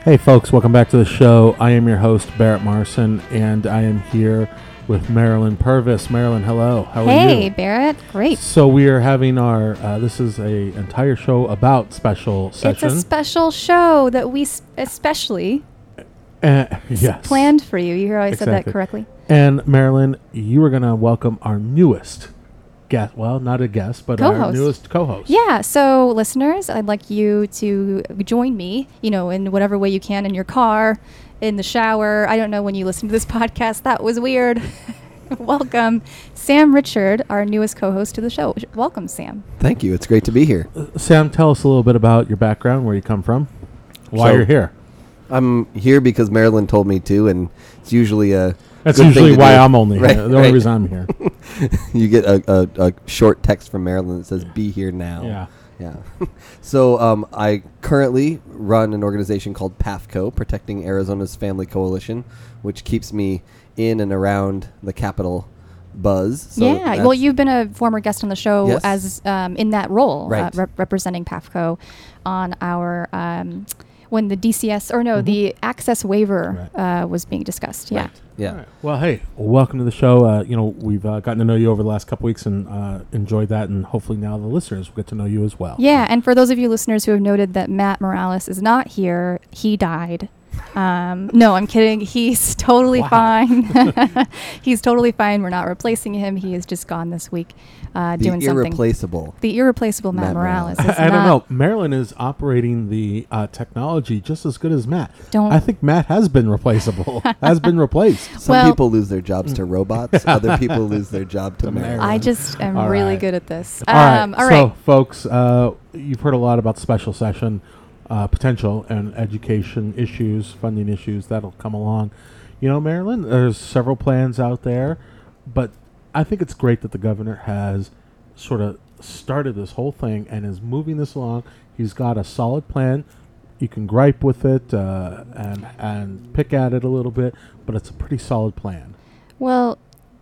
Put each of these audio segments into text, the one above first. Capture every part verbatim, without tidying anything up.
Hey folks, welcome back to the show. I am your host, Barrett Marson, and I am here with Marilyn Purvis. Marilyn, hello. How hey, are you? Hey, Barrett. Great. So we are having our, uh, this is a entire show about special session. It's a special show that we s- especially uh, yes. planned for you. You hear how I Exactly. said that correctly? And Marilyn, you are going to welcome our newest guest. Well, not a guest, but co-host. our newest co-host. Yeah. So listeners, I'd like you to join me, you know, in whatever way you can, in your car, in the shower. I don't know when you listen to this podcast. That was weird. Welcome, Sam Richard, our newest co-host to the show. Welcome, Sam. Thank you. It's great to be here. Uh, Sam, tell us a little bit about your background, where you come from, why So, you're here. I'm here because Marilyn told me to, and it's usually a That's good usually thing to why do. I'm only Right, here. The only right. reason I'm here. You get a, a, a short text from Marilyn that says, be here now. Yeah. Yeah. So um, I currently run an organization called PAFCO, Protecting Arizona's Family Coalition, which keeps me in and around the Capitol buzz. So yeah. Well, that's- you've been a former guest on the show Yes. as um, in that role, Right. uh, rep- representing PAFCO on our um, when the D C S or no, Mhm. the access waiver uh, was being discussed. Yeah. Right. Yeah. All right. Well, hey, welcome to the show. Uh, you know, we've uh, gotten to know you over the last couple weeks and uh, enjoyed that, and hopefully now the listeners will get to know you as well. Yeah, and for those of you listeners who have noted that Matt Morales is not here, he died. Um, no, I'm kidding. He's totally Wow. fine. He's totally fine. We're not replacing him. He is just gone this week uh, The doing something. irreplaceable. The irreplaceable Matt, Matt Morales. Morales. is I, I don't not- know. Marilyn is operating the uh, technology just as good as Matt. Don't- I think Matt has been replaceable. has been replaced. Some Well- people lose their jobs to robots. Other people lose their job to To Marilyn. I just am All really right. good at this. All right. Um, all so, right. folks, uh, you've heard a lot about special session uh, potential and education issues, funding issues that'll come along. You know, Marilyn, there's several plans out there, but I think it's great that the governor has sort of started this whole thing and is moving this along. He's got a solid plan. You can gripe with it uh, and and pick at it a little bit, but it's a pretty solid plan. Well,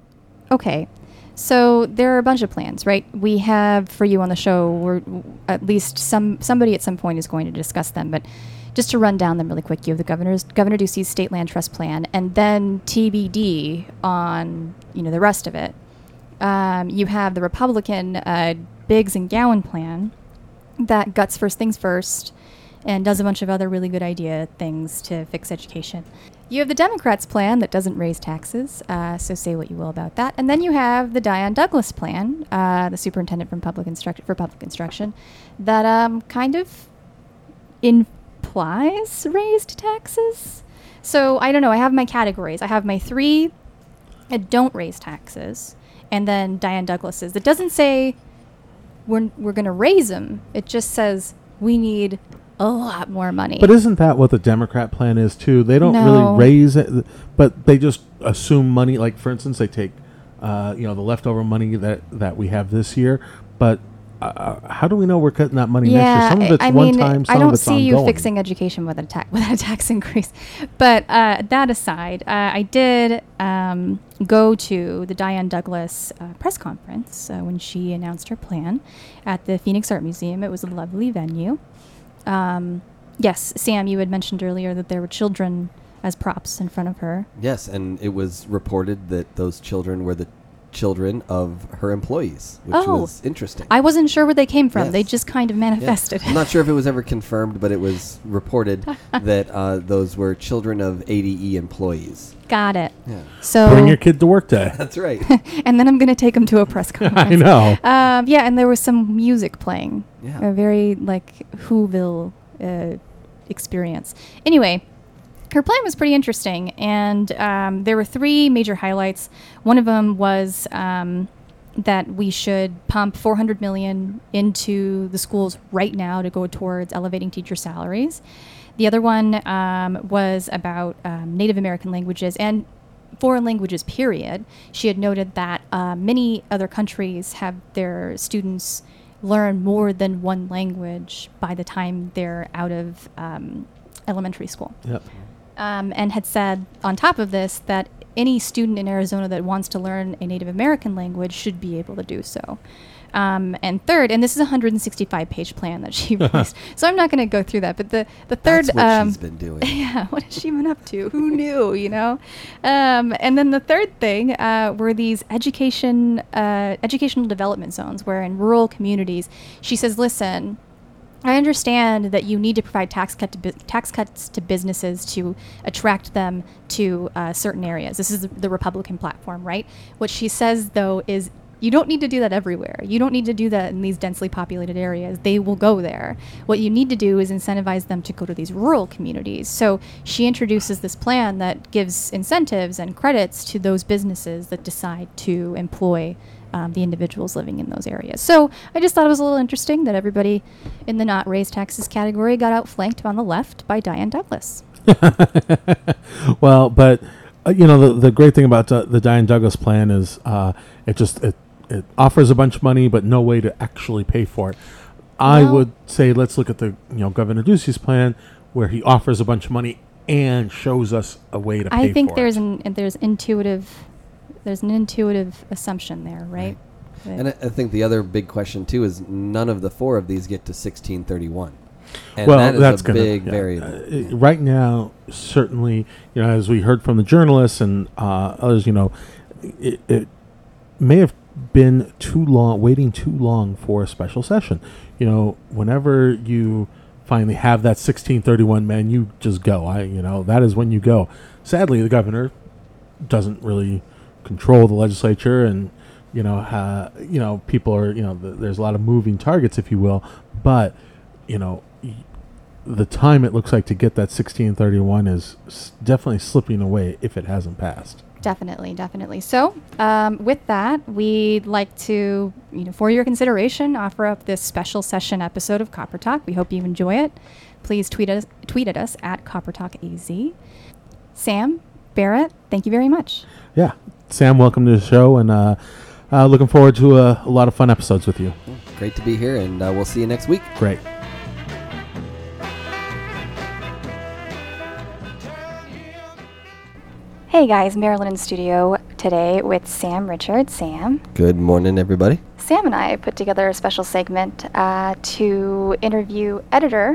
okay. So there are a bunch of plans, right? We have for you on the show, we're at least some somebody at some point is going to discuss them, but just to run down them really quick, you have the governor's Governor Ducey's state land trust plan, and then T B D on you know the rest of it. Um, you have the Republican uh, Biggs and Gowan plan that guts first things first and does a bunch of other really good idea things to fix education. You have the Democrats' plan that doesn't raise taxes, uh, so say what you will about that. And then you have the Diane Douglas plan, uh, the superintendent from public instruction for public instruction, that um, kind of implies raised taxes. So I don't know. I have my categories. I have my three that don't raise taxes, and then Diane Douglas's. It doesn't say we're we're going to raise them. It just says we need a lot more money. But isn't that what the Democrat plan is too? They don't No. really raise it, but they just assume money. Like for instance, they take, uh, you know, the leftover money that, that we have this year. But uh, how do we know we're cutting that money next year? yeah, Some of it's I one mean, time. Some I of don't it's see you ongoing. fixing education with a tax with a tax increase. But uh, that aside, uh, I did um, go to the Diane Douglas uh, press conference uh, when she announced her plan at the Phoenix Art Museum. It was a lovely venue. Um, yes, Sam, you had mentioned earlier that there were children as props in front of her. Yes, and it was reported that those children were the children of her employees, which Oh. was interesting. I wasn't sure where they came from. Yes. They just kind of Yeah. manifested. I'm not sure if it was ever confirmed, but it was reported that uh, those were children of A D E employees. Got it. Yeah, So, Bring your kid to work day. that's right. and then I'm going to take them to a press conference. I know. Um, yeah, and there was some music playing. Yeah. A very, like, Whoville uh, experience. Anyway, her plan was pretty interesting, and um, there were three major highlights. One of them was um, that we should pump four hundred million dollars into the schools right now to go towards elevating teacher salaries. The other one um, was about um, Native American languages and foreign languages, period. She had noted that uh, many other countries have their students learn more than one language by the time they're out of um, elementary school. Yep. Um, and had said on top of this that any student in Arizona that wants to learn a Native American language should be able to do so. Um, and third, and this is a one hundred sixty-five page plan that she released, so I'm not going to go through that. But the, the third, That's what um, she's been doing. yeah, what has she been up to? Who knew? You know, um, and then the third thing uh, were these education, uh, educational development zones, where in rural communities, she says, listen. I understand that you need to provide tax cut to bu- tax cuts to businesses to attract them to uh, certain areas. This is the, the Republican platform, right? What she says, though, is you don't need to do that everywhere. You don't need to do that in these densely populated areas. They will go there. What you need to do is incentivize them to go to these rural communities. So she introduces this plan that gives incentives and credits to those businesses that decide to employ Um, the individuals living in those areas. So I just thought it was a little interesting that everybody in the not raise taxes category got outflanked on the left by Diane Douglas. Well, but uh, you know the the great thing about uh, the Diane Douglas plan is uh, it just it, it offers a bunch of money but no way to actually pay for it. I Well- would say let's look at the you know Governor Ducey's plan where he offers a bunch of money and shows us a way to pay for it. I think there's an there's intuitive there's an intuitive assumption there, right? That- And I, I think the other big question too is none of the four of these get to sixteen thirty-one. And well, that is that's a gonna, big yeah, variable. uh, right now, certainly, you know, as we heard from the journalists and uh, others, you know, it, it may have been too long, waiting too long for a special session. You know, whenever you finally have that sixteen thirty-one, man, you just go. I, you know, that is when you go. Sadly, the governor doesn't really control the legislature, and you know, uh, you know, people are, you know, th- there's a lot of moving targets, if you will, but you know, y- the time it looks like to get that sixteen thirty-one is s- definitely slipping away if it hasn't passed. Definitely, definitely. So, um, with that, we'd like to, you know, for your consideration, offer up this special session episode of Copper Talk. We hope you enjoy it. Please tweet us, tweet at us at Copper Talk A Z. Sam, Barrett, thank you very much. Yeah, Sam, welcome to the show, and uh, uh, looking forward to a, a lot of fun episodes with you. Great to be here, and uh, we'll see you next week. Great. Hey guys, Marilyn in studio today with Sam Richard. Sam. Good morning, everybody. Sam and I put together a special segment uh, to interview editor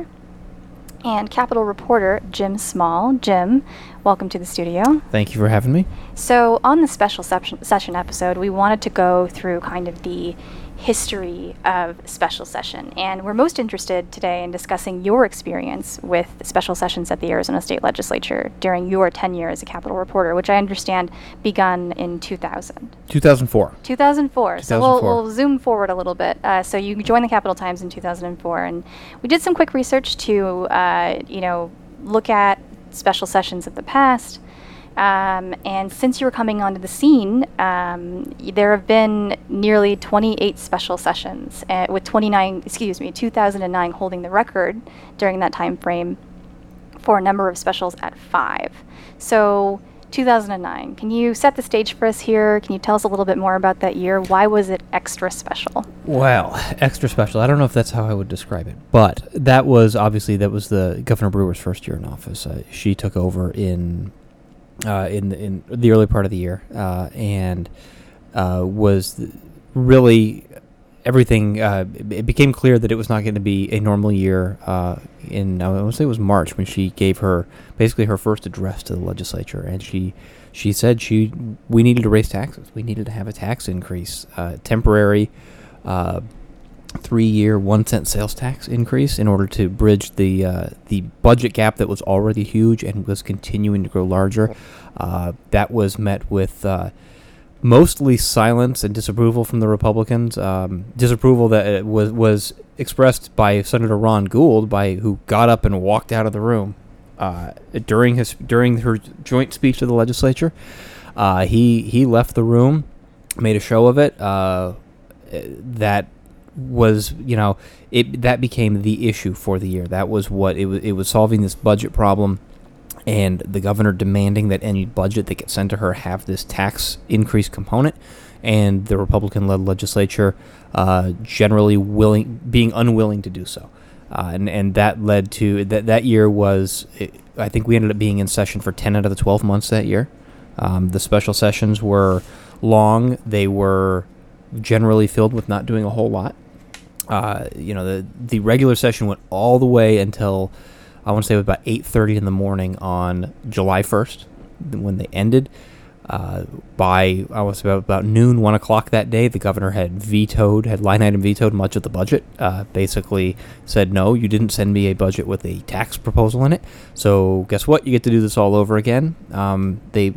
and Capitol reporter Jim Small. Jim, welcome to the studio. Thank you for having me. So on the special session, session episode, we wanted to go through kind of the history of special session, and we're most interested today in discussing your experience with special sessions at the Arizona State Legislature during your tenure as a Capitol reporter, which I understand begun in two thousand. two thousand four. two thousand four. So we'll, two thousand four. we'll zoom forward a little bit. Uh, so you joined the Capital Times in two thousand four, and we did some quick research to, uh, you know, look at special sessions of the past. Um, and since you were coming onto the scene, um, y- there have been nearly twenty-eight special sessions, uh, with twenty-nine, excuse me, two thousand nine holding the record during that time frame for a number of specials at five. So two thousand nine, can you set the stage for us here? Can you tell us a little bit more about that year? Why was it extra special? Well, extra special. I don't know if that's how I would describe it, but that was obviously that was the Governor Brewer's first year in office. Uh, she took over in uh, in the, in the early part of the year, uh, and uh, was th- really everything. Uh, it became clear that it was not going to be a normal year. Uh, in I want to say it was March when she gave her basically her first address to the legislature, and she she said she we needed to raise taxes. We needed to have a tax increase, uh, temporary. Uh, three-year one-cent sales tax increase in order to bridge the uh, the budget gap that was already huge and was continuing to grow larger. Uh, that was met with uh, mostly silence and disapproval from the Republicans. Um, disapproval that it was was expressed by Senator Ron Gould, by who got up and walked out of the room uh, during his during her joint speech to the legislature. Uh, he he left the room, made a show of it. Uh, that was, you know, it that became the issue for the year. That was what it was. It was solving this budget problem, and the governor demanding that any budget that gets sent to her have this tax increase component, and the Republican-led legislature uh, generally willing, being unwilling to do so, uh, and and that led to that that year was. I think we ended up being in session for ten out of the twelve months that year. Um, the special sessions were long. They were generally filled with not doing a whole lot. Uh, you know, the the regular session went all the way until I want to say it was about eight thirty in the morning on July first when they ended. Uh, by I was about about noon, one o'clock that day, the governor had vetoed, had line item vetoed much of the budget. Uh, basically said, no, you didn't send me a budget with a tax proposal in it. So guess what? You get to do this all over again. Um, they,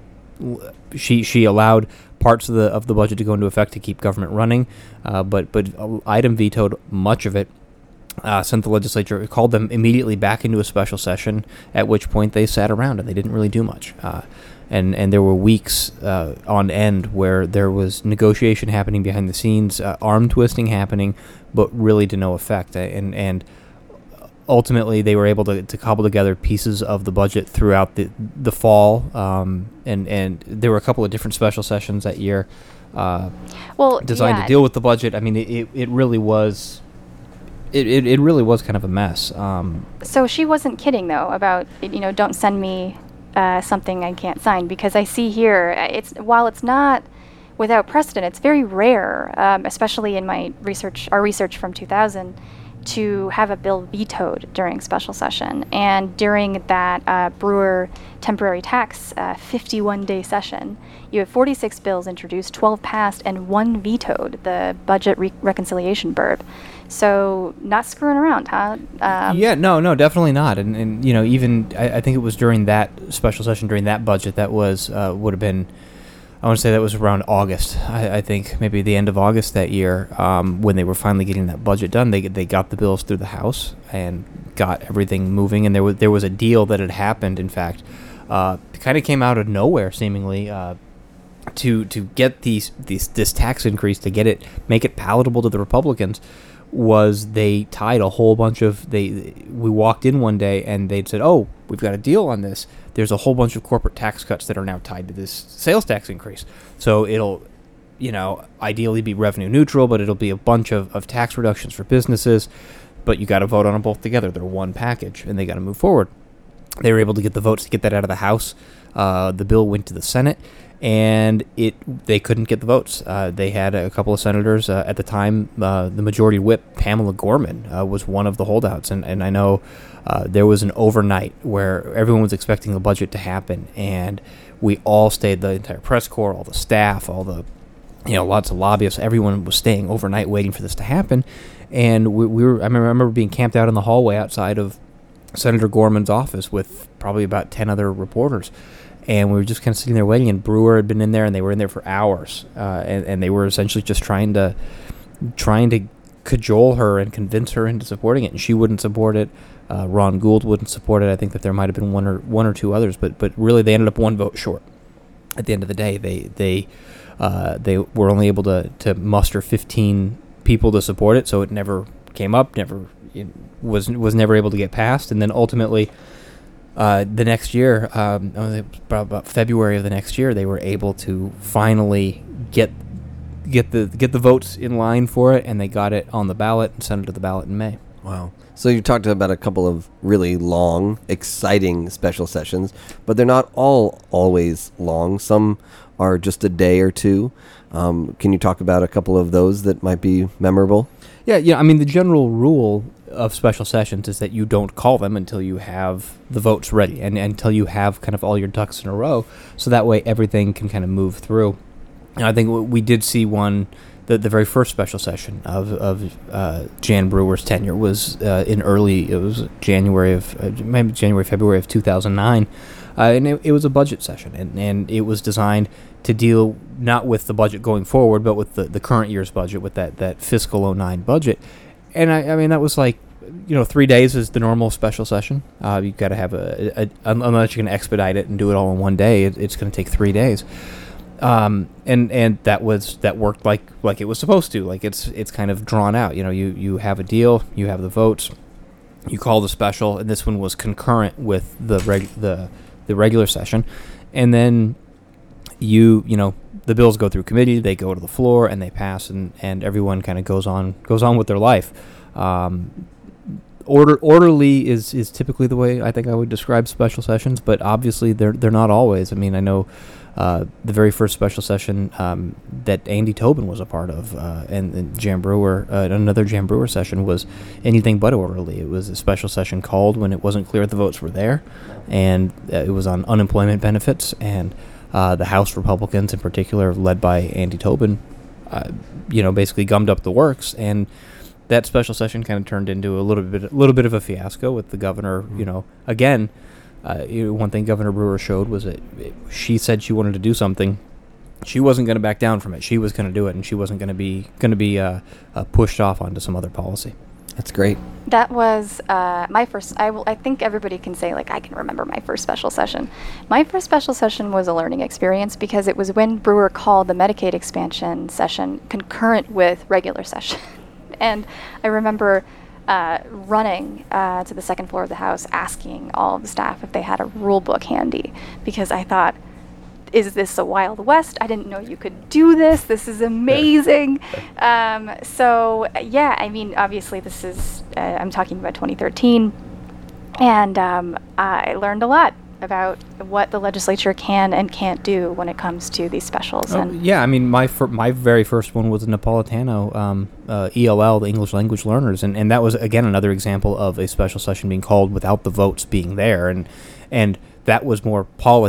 she she allowed parts of the of the budget to go into effect to keep government running, uh, but but item vetoed much of it. Uh, sent the legislature, called them immediately back into a special session, at which point they sat around and they didn't really do much. Uh, and and there were weeks uh, on end where there was negotiation happening behind the scenes, uh, arm twisting happening, but really to no effect. And and ultimately they were able to, to cobble together pieces of the budget throughout the the fall. Um, and and there were a couple of different special sessions that year, uh, well, designed yeah. to deal with the budget. I mean, it it, it really was. It, it it really was kind of a mess. Um, So she wasn't kidding, though, about, you know, don't send me uh, something I can't sign, because I see here, uh, it's while it's not without precedent, it's very rare, um, especially in my research, our research from two thousand, to have a bill vetoed during special session. And during that uh, Brewer temporary tax uh, fifty-one day session, you have forty-six bills introduced, twelve passed, and one vetoed, the budget re- reconciliation burb. So not screwing around, huh? Um, yeah, no, no, definitely not. And, and you know, even I, I think it was during that special session, during that budget, that was uh, would have been, I want to say that was around August. I, I think maybe the end of August that year, um, when they were finally getting that budget done. They they got the bills through the House and got everything moving. And there was there was a deal that had happened. In fact, uh, it kind of came out of nowhere, seemingly. Uh, to to get these these this tax increase, to get it, make it palatable to the Republicans, was they tied a whole bunch of they we walked in one day and they'd said, oh, we've got a deal on this. There's a whole bunch of corporate tax cuts that are now tied to this sales tax increase. So it'll, you know, ideally be revenue neutral, but it'll be a bunch of, of tax reductions for businesses. But you got to vote on them both together. They're one package, and they got to move forward. They were able to get the votes to get that out of the House. Uh, the bill went to the Senate, and it they couldn't get the votes. Uh, they had a couple of senators uh, at the time. Uh, the majority whip, Pamela Gorman, uh, was one of the holdouts, and and I know uh, there was an overnight where everyone was expecting the budget to happen, and we all stayed, the entire press corps, all the staff, all the, you know, lots of lobbyists, everyone was staying overnight waiting for this to happen. And we, we were, I remember being camped out in the hallway outside of Senator Gorman's office with probably about ten other reporters. And we were just kind of sitting there waiting, and Brewer had been in there, and they were in there for hours. Uh, and, and they were essentially just trying to trying to cajole her and convince her into supporting it. And she wouldn't support it. Uh, Ron Gould wouldn't support it. I think that there might have been one or one or two others, but but really they ended up one vote short. At the end of the day, they they uh, they were only able to, to muster fifteen people to support it, so it never came up, never it was was never able to get passed. And then ultimately, uh, the next year, um, about, about February of the next year, they were able to finally get get the get the votes in line for it, and they got it on the ballot and sent it to the ballot in May. Wow. So you talked about a couple of really long, exciting special sessions, but they're not all always long. Some are just a day or two. Um, can you talk about a couple of those that might be memorable? Yeah, yeah. I mean, the general rule of special sessions is that you don't call them until you have the votes ready, and, and until you have kind of all your ducks in a row, so that way everything can kind of move through. And I think we did see one. The, the very first special session of of uh, Jan Brewer's tenure was uh, in early, it was January of, uh, maybe January, February of two thousand nine, uh, and it, it was a budget session, and, and it was designed to deal not with the budget going forward, but with the, the current year's budget, with that, that fiscal oh nine budget. And I, I mean, that was like, you know, three days is the normal special session. Uh, you've got to have a, a, unless you're going to expedite it and do it all in one day, it, it's going to take three days. Um, and, and that was, that worked like, like it was supposed to. Like it's, it's kind of drawn out. You know, you, you have a deal, you have the votes, you call the special, and this one was concurrent with the reg, the, the regular session. And then you, you know, the bills go through committee, they go to the floor, and they pass, and, and everyone kind of goes on, goes on with their life. Um, order orderly is, is typically the way I think I would describe special sessions, but obviously they're they're not always. I mean, I know uh, the very first special session um, that Andy Tobin was a part of, uh, and, and Jan Brewer, uh, another Jan Brewer session was anything but orderly. It was a special session called when it wasn't clear the votes were there, and uh, it was on unemployment benefits, and uh, the House Republicans in particular, led by Andy Tobin, uh, you know, basically gummed up the works, and that special session kind of turned into a little bit, a little bit of a fiasco with the governor. You know, again, uh, you know, one thing Governor Brewer showed was that it, she said she wanted to do something. She wasn't going to back down from it. She was going to do it, and she wasn't going to be going to be uh, uh, pushed off onto some other policy. That's great. That was uh, my first. I, will, I think everybody can say, like, I can remember my first special session. My first special session was a learning experience because it was when Brewer called the Medicaid expansion session concurrent with regular session. And I remember uh, running uh, to the second floor of the House asking all of the staff if they had a rule book handy, because I thought, is this a Wild West? I didn't know you could do this. This is amazing. um, so, yeah, I mean, obviously this is, uh, I'm talking about twenty thirteen, and um, I learned a lot about what the legislature can and can't do when it comes to these specials. Oh, and yeah, I mean, my fir- my very first one was Napolitano, um, uh, E L L, the English Language Learners, and, and that was, again, another example of a special session being called without the votes being there, and and that was more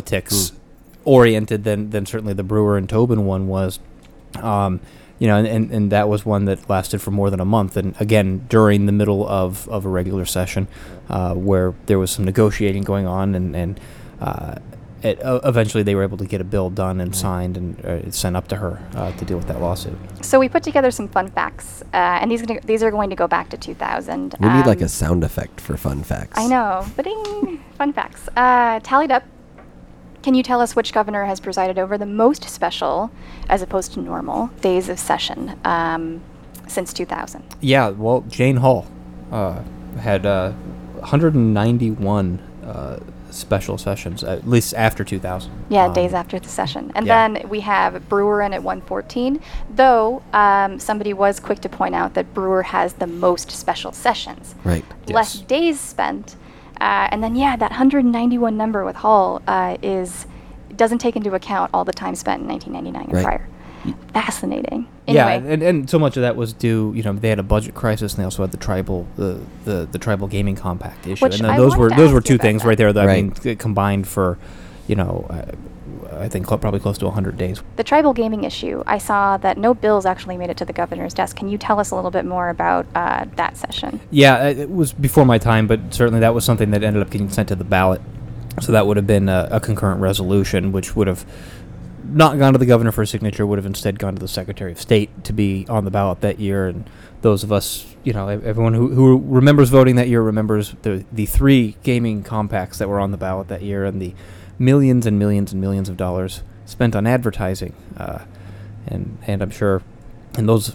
politics-oriented than, than certainly the Brewer and Tobin one was. Um, you know, and, and, and that was one that lasted for more than a month, and again, during the middle of, of a regular session, uh, where there was some negotiating going on, and, and uh, it, uh, eventually they were able to get a bill done and signed and uh, sent up to her uh, to deal with that lawsuit. So we put together some fun facts, uh, and these gonna, these are going to go back to two thousand. We um, need like a sound effect for fun facts. I know. Ba-ding! Fun facts. Uh, tallied up. Can you tell us which governor has presided over the most special, as opposed to normal, days of session um, since two thousand? Yeah, well, Jane Hall uh, had uh, one hundred ninety-one uh, special sessions, at least after two thousand. Yeah, Um, days after the session. And yeah. then we have Brewer in at one fourteen, though um, somebody was quick to point out that Brewer has the most special sessions. Right. Less Yes. days spent. Uh, and then, yeah, that one hundred ninety-one number with Hall uh, is doesn't take into account all the time spent in nineteen ninety-nine and Right. prior. Fascinating. Yeah, Anyway, and, and so much of that was due, you know, they had a budget crisis, and they also had the tribal, the the, the tribal gaming compact issue, Which and I those wanted were to those were ask you two about things that. right there that I Right. mean c- combined for, you know, uh, I think cl- probably close to one hundred days. the tribal gaming issue, I saw that no bills actually made it to the governor's desk. Can you tell us a little bit more about uh, that session? Yeah, it it was before my time, but certainly that was something that ended up getting sent to the ballot. So that would have been a, a concurrent resolution, which would have not gone to the governor for a signature, would have instead gone to the Secretary of State to be on the ballot that year. And those of us, you know, ev- everyone who, who remembers voting that year remembers the, the three gaming compacts that were on the ballot that year, and the millions and millions and millions of dollars spent on advertising. Uh, and, and I'm sure, and those,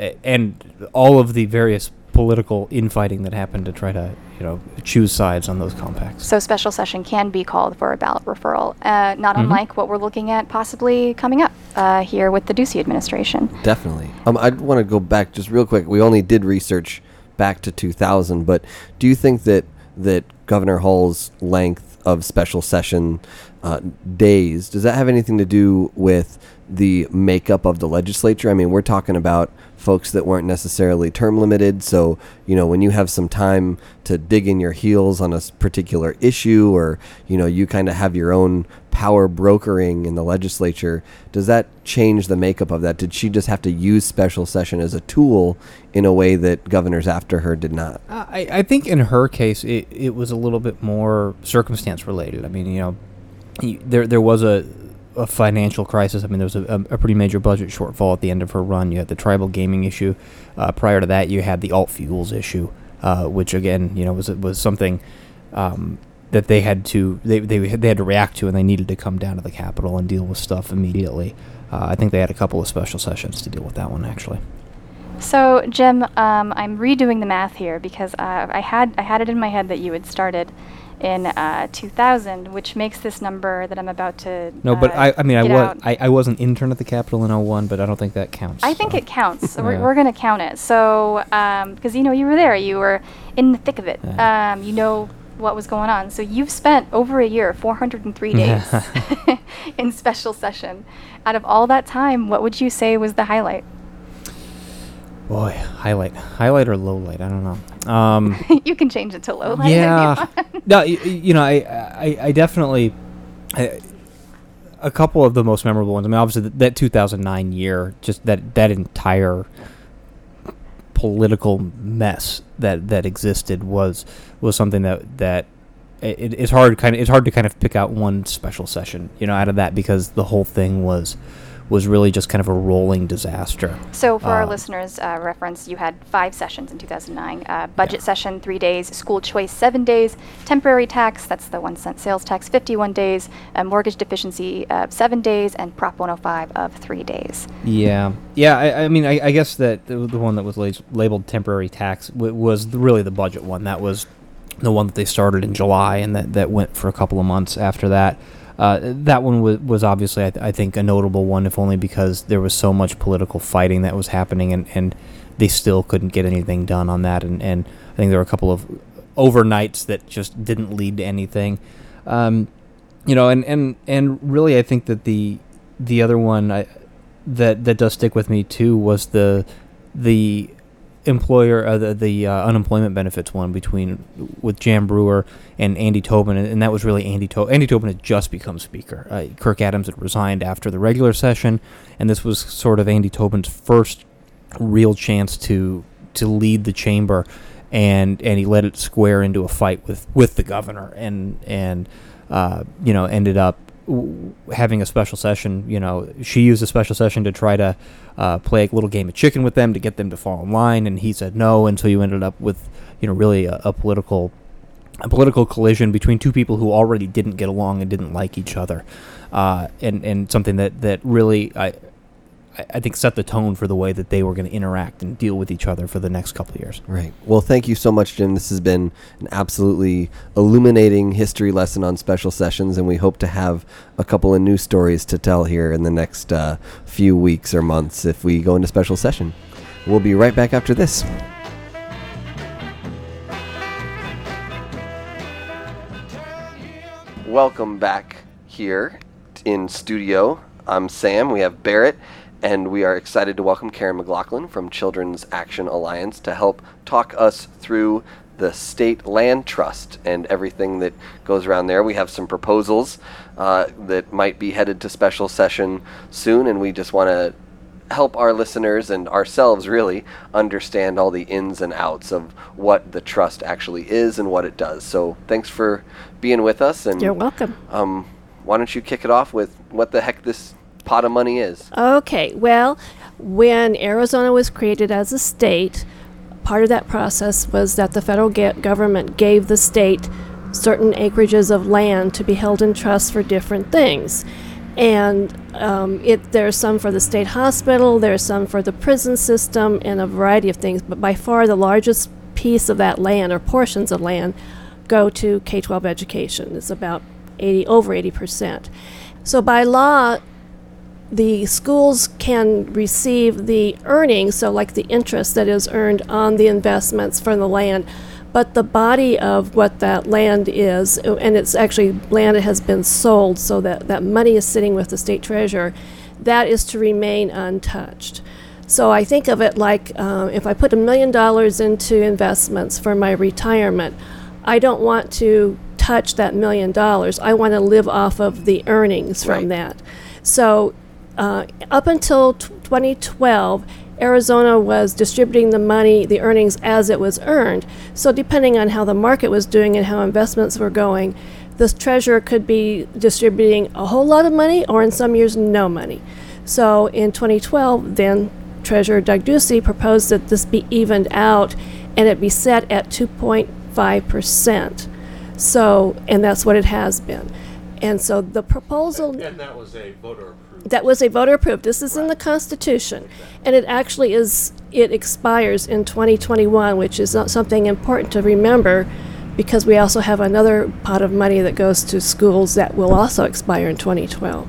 and all of the various political infighting that happened to try to, you know, choose sides on those compacts. So special session can be called for a ballot referral, uh, not Mhm. unlike what we're looking at possibly coming up uh, here with the Ducey administration. Definitely. Um, I want to go back just real quick. We only did research back to two thousand, but do you think that that Governor Hall's length of special session uh, days, does that have anything to do with the makeup of the legislature? I mean, we're talking about folks that weren't necessarily term limited. So, you know, when you have some time to dig in your heels on a s- particular issue, or, you know, you kind of have your own power brokering in the legislature, does that change the makeup of that? Did she just have to use special session as a tool in a way that governors after her did not? Uh, I, I think in her case, it, it was a little bit more circumstance related. I mean, you know, y- there there was a, a financial crisis. I mean, there was a, a, a pretty major budget shortfall at the end of her run. You had the tribal gaming issue. Uh, prior to that, you had the alt fuels issue, uh, which again, you know, was was something um, that they had to they they had, they had to react to, and they needed to come down to the Capitol and deal with stuff immediately. Uh, I think they had a couple of special sessions to deal with that one, actually. So, Jim, um, I'm redoing the math here because uh, I had I had it in my head that you had started in uh, two thousand, which makes this number that I'm about to No, uh, but I, I mean, I get was out. I, I was an intern at the Capitol in oh one, but I don't think that counts. I think so. it counts. So we're, Yeah. we're going to count it. So, because, you know, you were there. You were in the thick of it. Yeah. Um, you know what was going on. So you've spent over a year, four hundred three days in special session. Out of all that time, what would you say was the highlight? Boy, highlight, highlight or low light? I don't know. Um, You can change it to low light. yeah, no, y- y- you know, I, I, I definitely, I, a couple of the most memorable ones. I mean, obviously th- that two thousand nine year, just that that entire political mess that that existed was was something that that it, it's hard kind of it's hard to kind of pick out one special session, you know, out of that, because the whole thing was was really just kind of a rolling disaster. So for our Um, listeners' uh, reference, you had five sessions in two thousand nine. Uh, budget Yeah. session, three days. School choice, seven days. Temporary tax, that's the one cent sales tax, fifty-one days. Uh, mortgage deficiency, uh, seven days. And Prop one oh five of three days. Yeah, yeah. I, I mean, I, I guess that the, the one that was la- labeled temporary tax w- was the, really the budget one. That was the one that they started in July, and that, that went for a couple of months after that. Uh, that one was, was obviously, I, th- I think, a notable one, if only because there was so much political fighting that was happening, and, and they still couldn't get anything done on that. And, and I think there were a couple of overnights that just didn't lead to anything. Um, you know, and, and, and really, I think that the the other one I, that that does stick with me too was the the employer uh, the the uh, unemployment benefits one between with Jan Brewer and Andy Tobin, and, and that was really Andy Tobin. Andy Tobin had just become speaker. Uh, Kirk Adams had resigned after the regular session, and this was sort of Andy Tobin's first real chance to to lead the chamber, and and he let it square into a fight with, with the governor, and and uh, you know ended up w- having a special session. You know, she used a special session to try to uh, play a little game of chicken with them to get them to fall in line, and he said no, and so you ended up with, you know, really a, a political a political collision between two people who already didn't get along and didn't like each other, uh, and and something that that really I. I think set the tone for the way that they were going to interact and deal with each other for the next couple of years. Right. Well, thank you so much, Jim. This has been an absolutely illuminating history lesson on special sessions, and we hope to have a couple of new stories to tell here in the next uh, few weeks or months if we go into special session. We'll be right back after this. Welcome back here in studio. I'm Sam. We have Barrett. And we are excited to welcome Karen McLaughlin from Children's Action Alliance to help talk us through the State Land Trust and everything that goes around there. We have some proposals uh, that might be headed to special session soon, and we just want to help our listeners and ourselves really understand all the ins and outs of what the trust actually is and what it does. So thanks for being with us. And You're welcome. Um, why don't you kick it off with what the heck this pot of money is? Okay, well, when Arizona was created as a state, part of that process was that the federal ga- government gave the state certain acreages of land to be held in trust for different things. And um, it there's some for the state hospital, there's some for the prison system, and a variety of things. But by far the largest piece of that land, or portions of land, go to K twelve education. It's about eighty, over eighty percent. So by law, the schools can receive the earnings, so like the interest that is earned on the investments from the land, but the body of what that land is, and it's actually land that has been sold, so that that money is sitting with the state treasurer, that is to remain untouched. So I think of it like uh, if I put a million dollars into investments for my retirement, I don't want to touch that million dollars. I want to live off of the earnings from Right. that. So Uh, up until t- twenty twelve, Arizona was distributing the money, the earnings, as it was earned. So depending on how the market was doing and how investments were going, the treasurer could be distributing a whole lot of money, or in some years, no money. So in twenty twelve, then Treasurer Doug Ducey proposed that this be evened out and it be set at two point five percent. So, and that's what it has been. And so the proposal... And that was a voter approved. That was a voter approved. This is in the Constitution, and it actually is. It expires in twenty twenty-one, which is not something important to remember, because we also have another pot of money that goes to schools that will also expire in twenty twelve.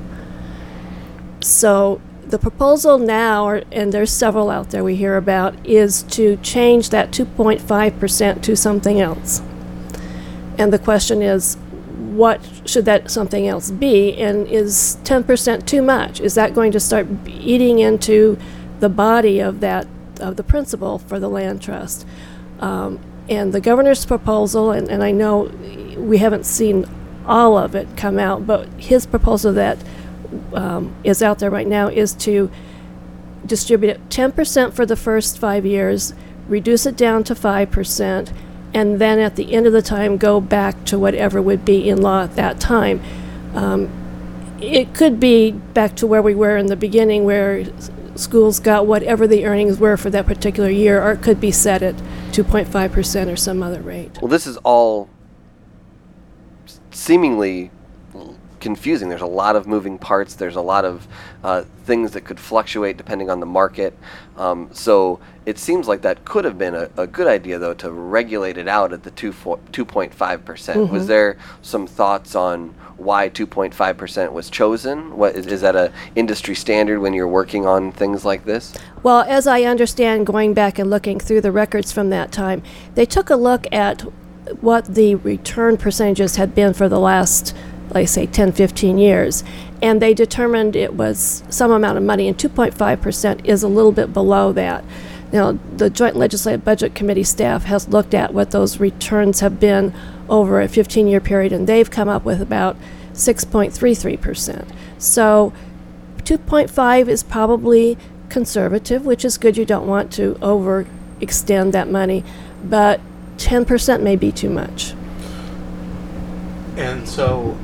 So the proposal now, or, and there's several out there we hear about, is to change that two point five percent to something else. And the question is, what should that something else be? And is ten percent too much? Is that going to start eating into the body of that, of the principle for the land trust? Um, and the governor's proposal, and, and I know we haven't seen all of it come out, but his proposal that um, is out there right now is to distribute it ten percent for the first five years, reduce it down to five percent, and then at the end of the time go back to whatever would be in law at that time. Um, it could be back to where we were in the beginning, where s- schools got whatever the earnings were for that particular year, or it could be set at two point five percent or some other rate. Well, this is all s- seemingly confusing. There's a lot of moving parts. There's a lot of uh, things that could fluctuate depending on the market. Um, so it seems like that could have been a, a good idea, though, to regulate it out at the two point five percent. Mm-hmm. Was there some thoughts on why two point five percent was chosen? What is, is that a industry standard when you're working on things like this? Well, as I understand, going back and looking through the records from that time, they took a look at what the return percentages had been for the last, like say, ten, fifteen years, and they determined it was some amount of money, and two point five percent is a little bit below that. Now, the Joint Legislative Budget Committee staff has looked at what those returns have been over a fifteen-year period, and they've come up with about six point three three percent. So two point five is probably conservative, which is good. You don't want to overextend that money, but ten percent may be too much. And so,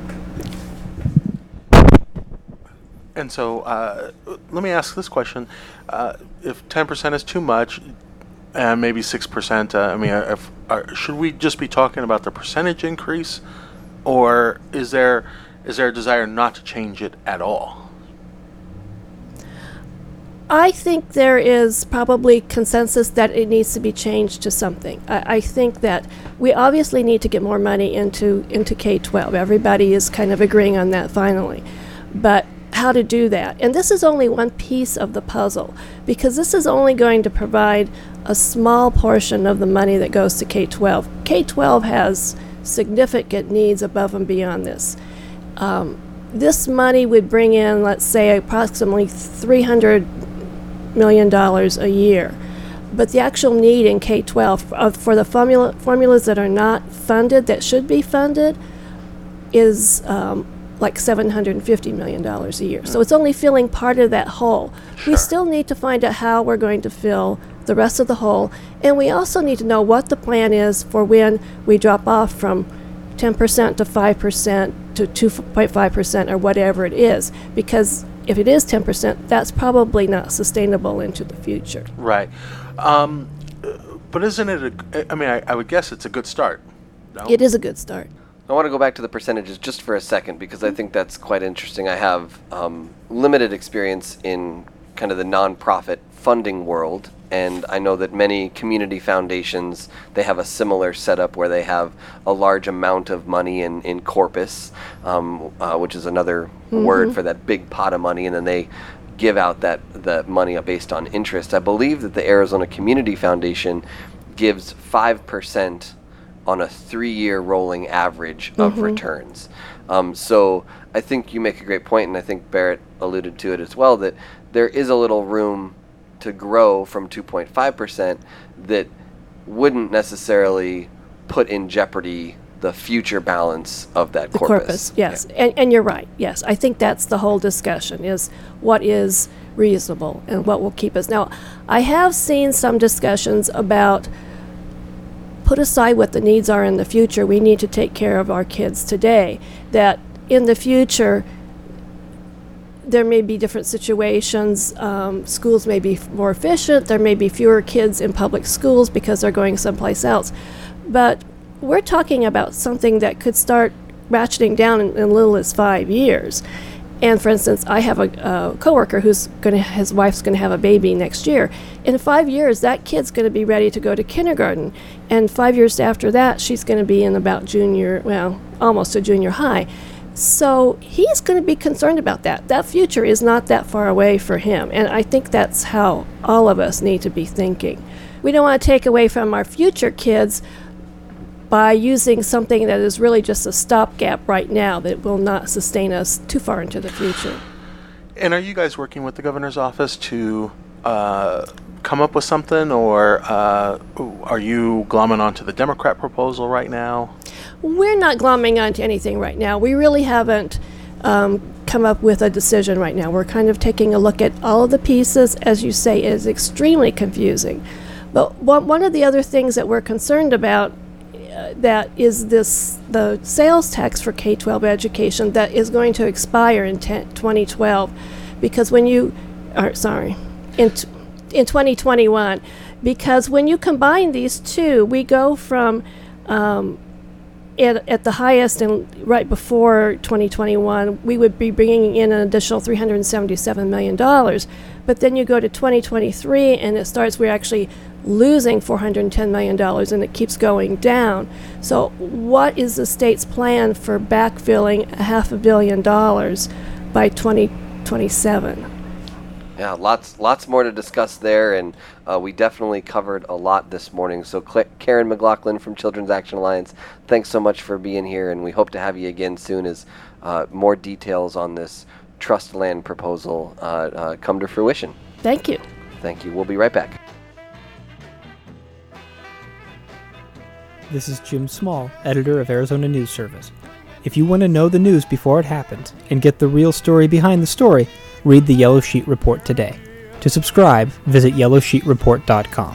and so, uh, let me ask this question: uh, if ten percent is too much, and maybe six percent, uh, I mean, uh, if, uh, should we just be talking about the percentage increase, or is there is there a desire not to change it at all? I think there is probably consensus that it needs to be changed to something. I, I think that we obviously need to get more money into into K twelve. Everybody is kind of agreeing on that finally. But how to do that? And this is only one piece of the puzzle, because this is only going to provide a small portion of the money that goes to K twelve. K twelve has significant needs above and beyond this. Um, this money would bring in, let's say, approximately three hundred million dollars a year. But the actual need in K twelve uh, for the formula, formulas that are not funded, that should be funded, is um, like seven hundred fifty million dollars a year. So it's only filling part of that hole. Sure. We still need to find out how we're going to fill the rest of the hole. And we also need to know what the plan is for when we drop off from ten percent to five percent to two point five percent or whatever it is. Because if it is ten percent, that's probably not sustainable into the future. Right. Um, uh, but isn't it a, I mean, I, I would guess it's a good start. No? It is a good start. I want to go back to the percentages just for a second, because I think that's quite interesting. I have um, limited experience in kind of the nonprofit funding world, and I know that many community foundations, they have a similar setup where they have a large amount of money in, in corpus, um, uh, which is another Mm-hmm. word for that big pot of money, and then they give out that, that money based on interest. I believe that the Arizona Community Foundation gives five percent on a three-year rolling average of Mm-hmm. returns. Um, so I think you make a great point, and I think Barrett alluded to it as well, that there is a little room to grow from two point five percent that wouldn't necessarily put in jeopardy the future balance of that The corpus. corpus, yes. And, and you're right, yes. I think that's the whole discussion, is what is reasonable and what will keep us. Now, I have seen some discussions about put aside what the needs are in the future. We need to take care of our kids today. That in the future, there may be different situations. Um, schools may be f- more efficient. There may be fewer kids in public schools because they're going someplace else. But we're talking about something that could start ratcheting down in, in little as five years. And for instance, I have a, a coworker who's going to, his wife's going to have a baby next year. In five years, that kid's going to be ready to go to kindergarten. And five years after that, she's going to be in about junior, well, almost a junior high. So he's going to be concerned about that. That future is not that far away for him. And I think that's how all of us need to be thinking. We don't want to take away from our future kids by using something that is really just a stopgap right now that will not sustain us too far into the future. And are you guys working with the governor's office to uh, come up with something, or uh, are you glomming onto the Democrat proposal right now? We're not glomming onto anything right now. We really haven't um, come up with a decision right now. We're kind of taking a look at all of the pieces. As you say, it is extremely confusing. But one, one of the other things that we're concerned about Uh, that is this the sales tax for K twelve education that is going to expire in twenty twelve, because when you or sorry in t- in twenty twenty-one, because when you combine these two, we go from um, at, at the highest and right before twenty twenty-one, we would be bringing in an additional three hundred seventy-seven million dollars, but then you go to twenty twenty-three and it starts we're actually losing four hundred ten million dollars, and it keeps going down. So what is the state's plan for backfilling a half a billion dollars by twenty twenty-seven? Yeah, lots lots more to discuss there, and uh, we definitely covered a lot this morning. So Cl- Karen McLaughlin from Children's Action Alliance, thanks so much for being here, and we hope to have you again soon as uh, more details on this trust land proposal uh, uh, come to fruition. Thank you. Thank you. We'll be right back. This is Jim Small, editor of Arizona News Service. If you want to know the news before it happens and get the real story behind the story, read the Yellow Sheet Report today. To subscribe, visit yellow sheet report dot com.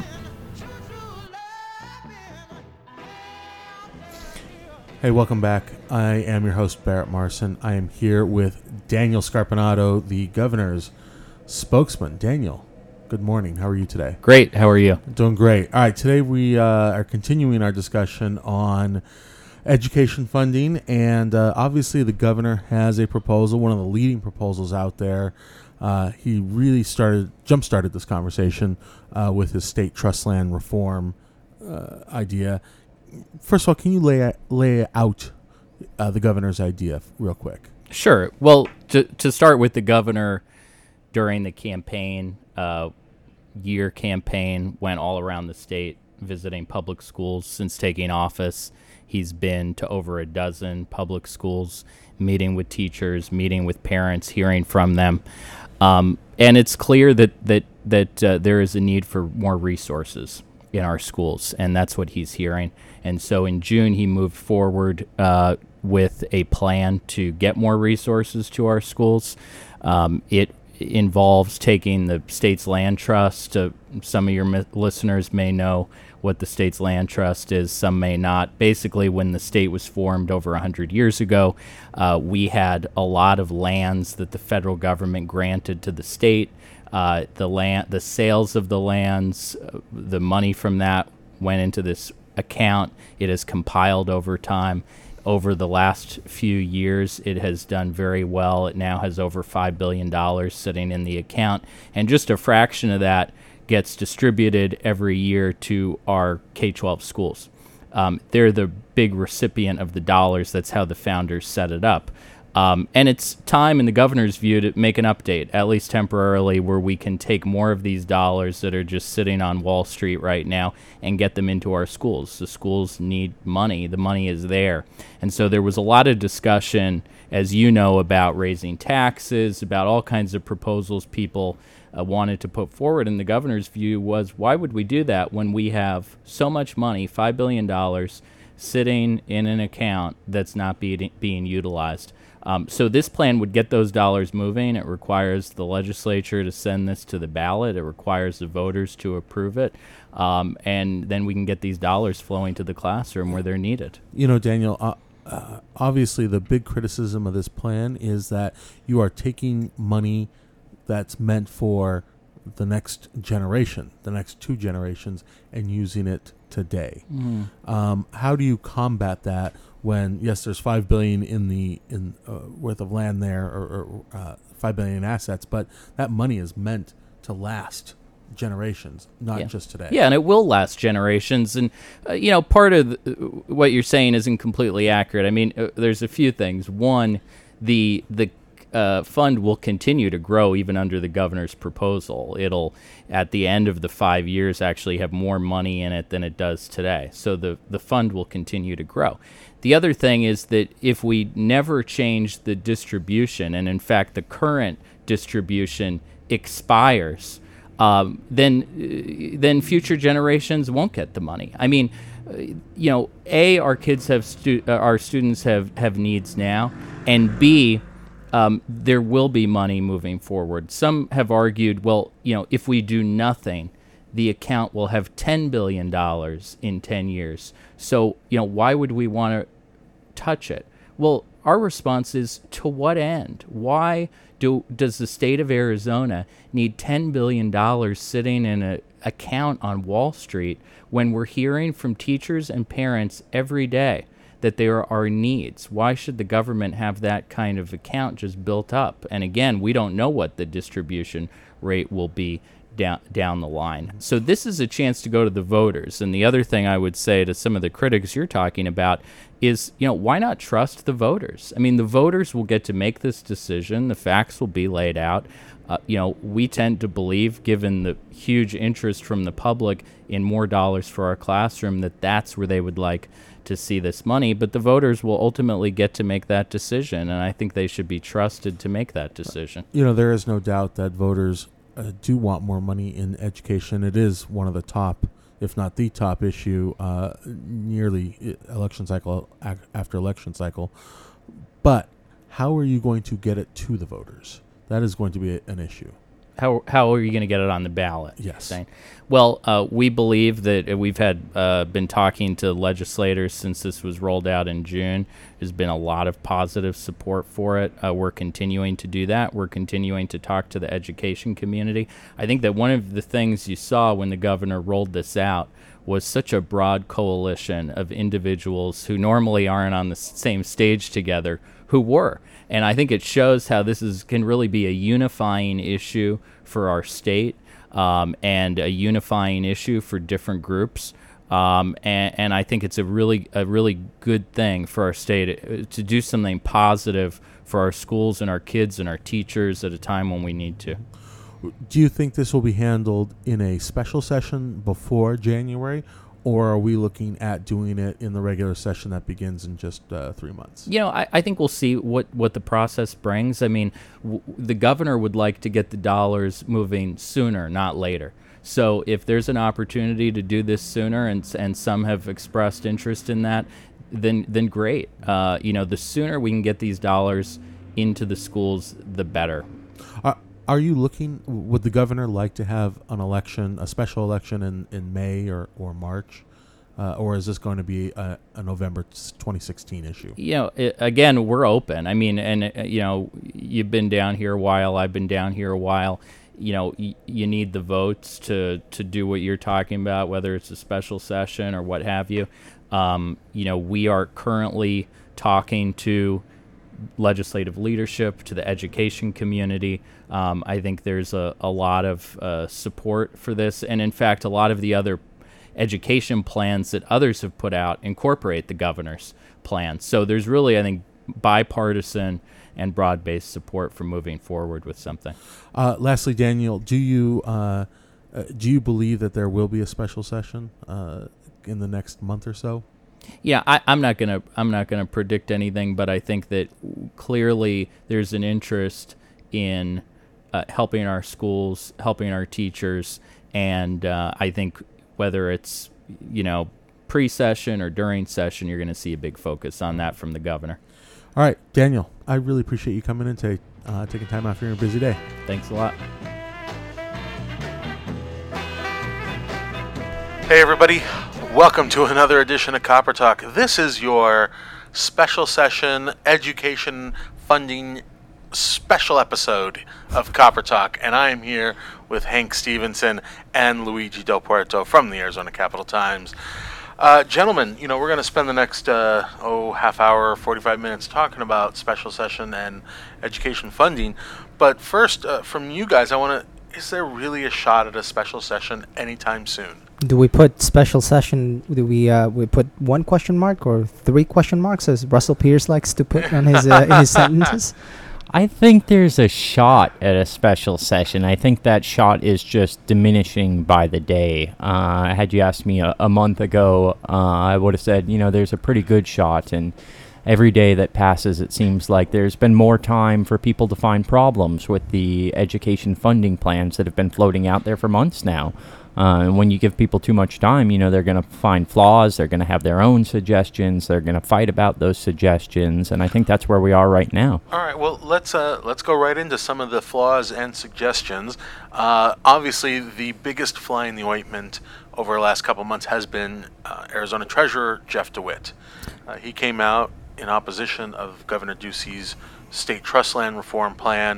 Hey, welcome back. I am your host, Barrett Marson. I am here with Daniel Scarpinato, the governor's spokesman. Daniel, good morning. How are you today? Great. How are you? Doing great. All right. Today we uh, are continuing our discussion on education funding, and uh, obviously the governor has a proposal, one of the leading proposals out there. Uh, he really started, jump-started this conversation uh, with his state trust land reform uh, idea. First of all, can you lay lay out uh, the governor's idea real quick? Sure. Well, to to start with, the governor during the campaign, uh, year campaign, went all around the state visiting public schools. Since taking office, he's been to over a dozen public schools, meeting with teachers, meeting with parents, hearing from them. Um, and it's clear that that that uh, there is a need for more resources in our schools, and that's what he's hearing. And so in June, he moved forward uh, with a plan to get more resources to our schools. Um, it involves taking the state's land trust. Uh, some of your mi- listeners may know what the state's land trust is, some may not. Basically, when the state was formed over one hundred years ago, uh, we had a lot of lands that the federal government granted to the state. Uh, the land, the sales of the lands, uh, the money from that went into this account. It has compiled over time. Over the last few years, it has done very well. It now has over five billion dollars sitting in the account, and just a fraction of that gets distributed every year to our K twelve schools. Um, they're the big recipient of the dollars. That's how the founders set it up. Um, and it's time, in the governor's view, to make an update, at least temporarily, where we can take more of these dollars that are just sitting on Wall Street right now and get them into our schools. The schools need money. The money is there. And so there was a lot of discussion, as you know, about raising taxes, about all kinds of proposals people uh, wanted to put forward. And the governor's view was, why would we do that when we have so much money, five billion dollars, sitting in an account that's not be- being utilized? Um, so this plan would get those dollars moving. It requires the legislature to send this to the ballot. It requires the voters to approve it. Um, and then we can get these dollars flowing to the classroom where they're needed. You know, Daniel, uh, uh, obviously the big criticism of this plan is that you are taking money that's meant for the next generation, the next two generations, and using it today. Mm. Um, how do you combat that when yes, there's five billion in the in uh, worth of land there, or, or uh, five billion in assets, but that money is meant to last generations, not Yeah. just today. Yeah, and it will last generations. And, uh, you know, part of the, what you're saying isn't completely accurate. I mean, uh, there's a few things. One, the the uh, fund will continue to grow even under the governor's proposal. It'll, at the end of the five years, actually have more money in it than it does today. So the, the fund will continue to grow. The other thing is that if we never change the distribution, and in fact the current distribution expires, um, then uh, then future generations won't get the money. I mean, uh, you know, A, our kids have stu- uh, our students have, have needs now, and B, um, there will be money moving forward. Some have argued, well, you know, if we do nothing, the account will have ten billion dollars in ten years. So, you know, why would we want to touch it? Well, our response is, to what end? Why do does the state of Arizona need ten billion dollars sitting in an account on Wall Street when we're hearing from teachers and parents every day that there are needs? Why should the government have that kind of account just built up? And again, we don't know what the distribution rate will be down down the line. So this is a chance to go to the voters. And the other thing I would say to some of the critics you're talking about is, you know, why not trust the voters? I mean, the voters will get to make this decision. The facts will be laid out. Uh, you know, we tend to believe, given the huge interest from the public in more dollars for our classroom, that that's where they would like to see this money. But the voters will ultimately get to make that decision, and I think they should be trusted to make that decision. You know, there is no doubt that voters uh, do want more money in education. It is one of the top, if not the top issue, uh, nearly election cycle ac- after election cycle. But how are you going to get it to the voters? That is going to be a, an issue. How how are you going to get it on the ballot? Yes. Saying? Well, uh, we believe that uh, we've had uh, been talking to legislators since this was rolled out in June. There's been a lot of positive support for it. Uh, we're continuing to do that. We're continuing to talk to the education community. I think that one of the things you saw when the governor rolled this out was such a broad coalition of individuals who normally aren't on the same stage together who were. And I think it shows how this is can really be a unifying issue for our state, um, and a unifying issue for different groups. Um, and, and I think it's a really a really good thing for our state to do something positive for our schools and our kids and our teachers at a time when we need to. Do you think this will be handled in a special session before January, or are we looking at doing it in the regular session that begins in just uh, three months? You know, I, I think we'll see what, what the process brings. I mean, w- the governor would like to get the dollars moving sooner, not later. So if there's an opportunity to do this sooner, and and some have expressed interest in that, then then great. Uh, you know, the sooner we can get these dollars into the schools, the better. Are, are you looking, would the governor like to have an election, a special election in, in May or, or March? Uh, or is this going to be a, a November twenty sixteen issue? You know, it, again, we're open. I mean, and, uh, you know, you've been down here a while. I've been down here a while. You know, y- you need the votes to, to do what you're talking about, whether it's a special session or what have you. Um, you know, we are currently talking to legislative leadership, to the education community. Um, I think there's a, a lot of uh, support for this. And in fact, a lot of the other education plans that others have put out incorporate the governor's plan. So there's really, I think, bipartisan and broad-based support for moving forward with something. Uh, lastly, Daniel, do you uh, uh, do you believe that there will be a special session uh, in the next month or so? Yeah, I, I'm not gonna I'm not gonna predict anything, but I think that clearly there's an interest in uh, helping our schools, helping our teachers, and uh, I think whether it's, you know, pre-session or during session, you're going to see a big focus on that from the governor. All right, Daniel, I really appreciate you coming in today, uh, taking time out for your busy day. Thanks a lot. Hey everybody, welcome to another edition of Copper Talk. This is your special session education funding special episode of Copper Talk, and I am here with Hank Stevenson and Luigi Del Puerto from the Arizona Capital Times. Uh, gentlemen, you know, we're going to spend the next, uh, oh, half hour, forty-five minutes talking about special session and education funding. But first, uh, from you guys, I want to, is there really a shot at a special session anytime soon? Do we put special session, do we uh, we put one question mark or three question marks, as Russell Pierce likes to put on his, uh, his sentences? I think there's a shot at a special session. I think that shot is just diminishing by the day. Uh, had you asked me a, a month ago, uh, I would have said, you know, there's a pretty good shot. And every day that passes, it seems like there's been more time for people to find problems with the education funding plans that have been floating out there for months now. Uh, and when you give people too much time, you know, they're going to find flaws. They're going to have their own suggestions. They're going to fight about those suggestions. And I think that's where we are right now. All right. Well, let's uh, let's go right into some of the flaws and suggestions. Uh, obviously, the biggest fly in the ointment over the last couple of months has been uh, Arizona Treasurer Jeff DeWitt. Uh, he came out in opposition of Governor Ducey's state trust land reform plan.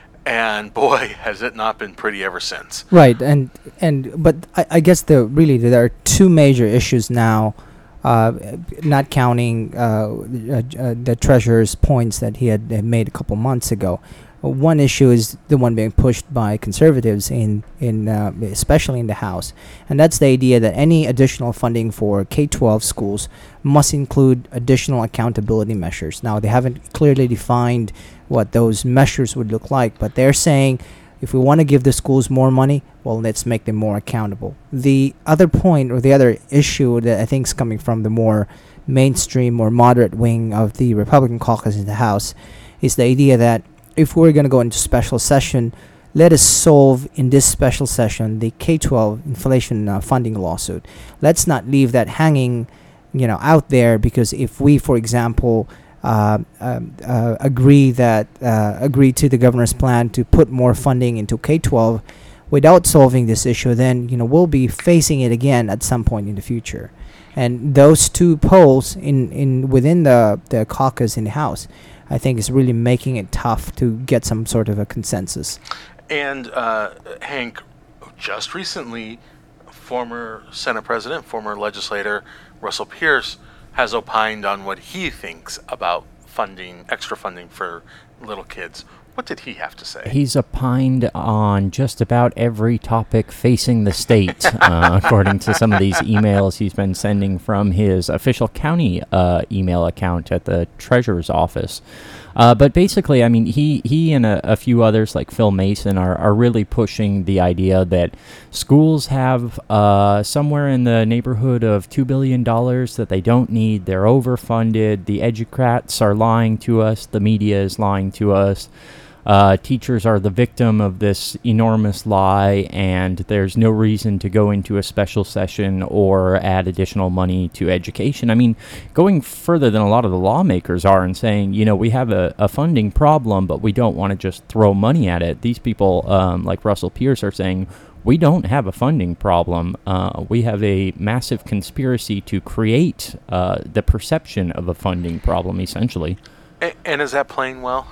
And boy, has it not been pretty ever since. Right, and and but I, I guess the really there are two major issues now, uh, not counting uh, uh, uh, the treasurer's points that he had, had made a couple months ago. One issue is the one being pushed by conservatives in in uh, especially in the House, and that's the idea that any additional funding for K twelve schools must include additional accountability measures. Now, they haven't clearly defined what those measures would look like, but they're saying if we want to give the schools more money, well, let's make them more accountable. The other point, or the other issue that I think is coming from the more mainstream or moderate wing of the Republican caucus in the House, is the idea that if we're going to go into special session, let us solve in this special session the K twelve inflation uh, funding lawsuit. Let's not leave that hanging, you know, out there, because if we, for example, uh, uh, uh, agree that uh, agree to the governor's plan to put more funding into K twelve without solving this issue, then you know we'll be facing it again at some point in the future. And those two poles in, in within the, the caucus in the House, I think, is really making it tough to get some sort of a consensus. And uh, Hank, just recently, former Senate President, former legislator Russell Pierce has opined on what he thinks about funding, extra funding for little kids. What did he have to say? He's opined on just about every topic facing the state, uh, according to some of these emails he's been sending from his official county uh, email account at the treasurer's office. Uh, but basically, I mean, he, he and a, a few others like Phil Mason are, are really pushing the idea that schools have uh, somewhere in the neighborhood of two billion dollars that they don't need. They're overfunded. The educrats are lying to us. The media is lying to us. Uh, teachers are the victim of this enormous lie, and there's no reason to go into a special session or add additional money to education. I mean, going further than a lot of the lawmakers are and saying, you know, we have a, a funding problem, but we don't want to just throw money at it. These people, um, like Russell Pierce, are saying, we don't have a funding problem. Uh, we have a massive conspiracy to create uh, the perception of a funding problem, essentially. A- and is that playing well?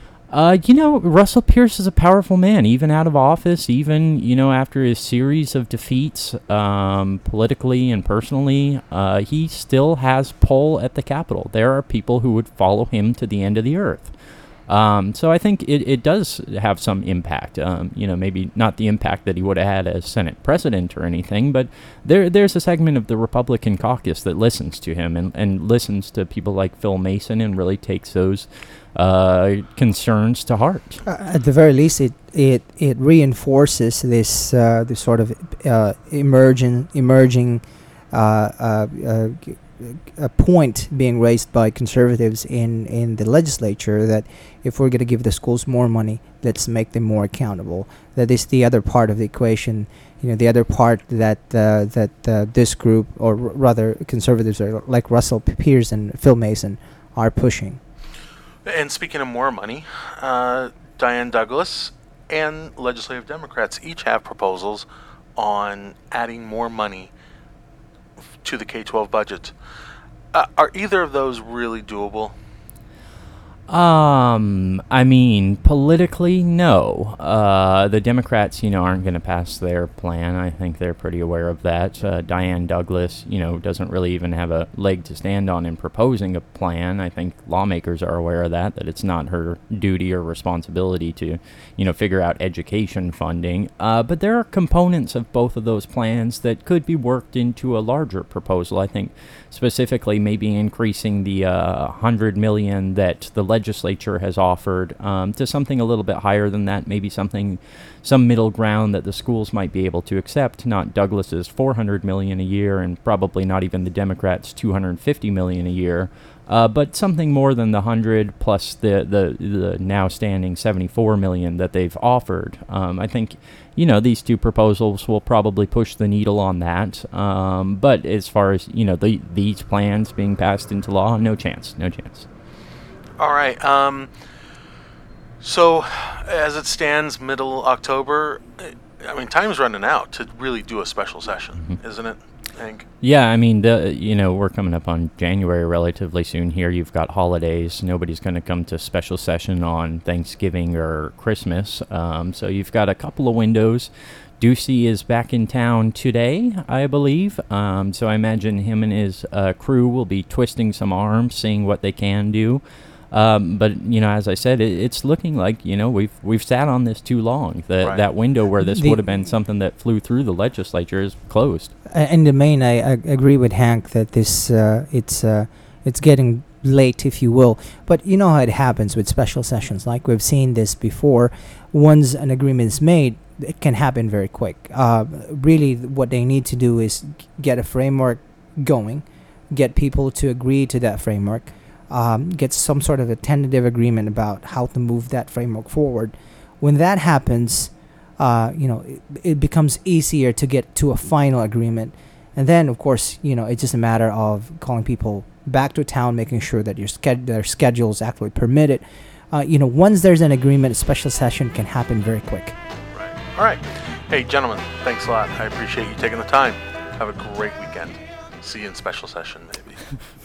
Uh, you know, Russell Pierce is a powerful man, even out of office, even, you know, after his series of defeats, um, politically and personally, uh, he still has pull at the Capitol. There are people who would follow him to the end of the earth. Um, so I think it, it does have some impact. Um, you know, maybe not the impact that he would have had as Senate president or anything, but there there's a segment of the Republican caucus that listens to him and, and listens to people like Phil Mason and really takes those uh, concerns to heart. Uh, at the very least, it it, it reinforces this uh, this sort of uh, emerging emerging uh, uh, uh, g- a point being raised by conservatives in, in the legislature that if we're going to give the schools more money, let's make them more accountable. That is the other part of the equation. You know, the other part that uh, that uh, this group, or r- rather conservatives, are like Russell Pierce and Phil Mason, are pushing. And speaking of more money, uh, Diane Douglas and legislative Democrats each have proposals on adding more money to the K twelve budget. Uh, are either of those really doable? Um, I mean, politically, no. Uh, the Democrats, you know, aren't going to pass their plan. I think they're pretty aware of that. Uh, Diane Douglas, you know, doesn't really even have a leg to stand on in proposing a plan. I think lawmakers are aware of that, that it's not her duty or responsibility to, you know, figure out education funding. Uh, but there are components of both of those plans that could be worked into a larger proposal. I think specifically maybe increasing the uh, one hundred million dollars that the legislature has offered um, to something a little bit higher than that, maybe something, some middle ground that the schools might be able to accept, not Douglas's four hundred million dollars a year and probably not even the Democrats' two hundred fifty million dollars a year, uh, but something more than the one hundred plus the, the, the now standing seventy-four million dollars that they've offered. Um, I think, you know, these two proposals will probably push the needle on that. Um, but as far as, you know, the, these plans being passed into law, no chance, no chance. All right. Um, so, as it stands, middle October, I mean, time's running out to really do a special session, mm-hmm. isn't it, Hank? Yeah, I mean, the, you know, we're coming up on January relatively soon here. You've got holidays. Nobody's going to come to special session on Thanksgiving or Christmas. Um, so you've got a couple of windows. Ducey is back in town today, I believe. Um, so I imagine him and his uh, crew will be twisting some arms, seeing what they can do. Um, but you know, as I said, it, it's looking like you know we've we've sat on this too long. The, right. That window where this The- would have been something that flew through the legislature is closed. Uh, in the main, I, I agree with Hank that this uh, it's uh, it's getting late, if you will. But you know how it happens with special sessions. Like we've seen this before. Once an agreement is made, it can happen very quick. Uh, really, what they need to do is g- get a framework going, get people to agree to that framework. Um, get some sort of a tentative agreement about how to move that framework forward. When that happens, uh, you know, it, it becomes easier to get to a final agreement. And then, of course, you know, it's just a matter of calling people back to town, making sure that your sched- their schedules actually permit it. Uh, you know, once there's an agreement, a special session can happen very quick. Right. All right. Hey, gentlemen, thanks a lot. I appreciate you taking the time. Have a great weekend. See you in special session, maybe.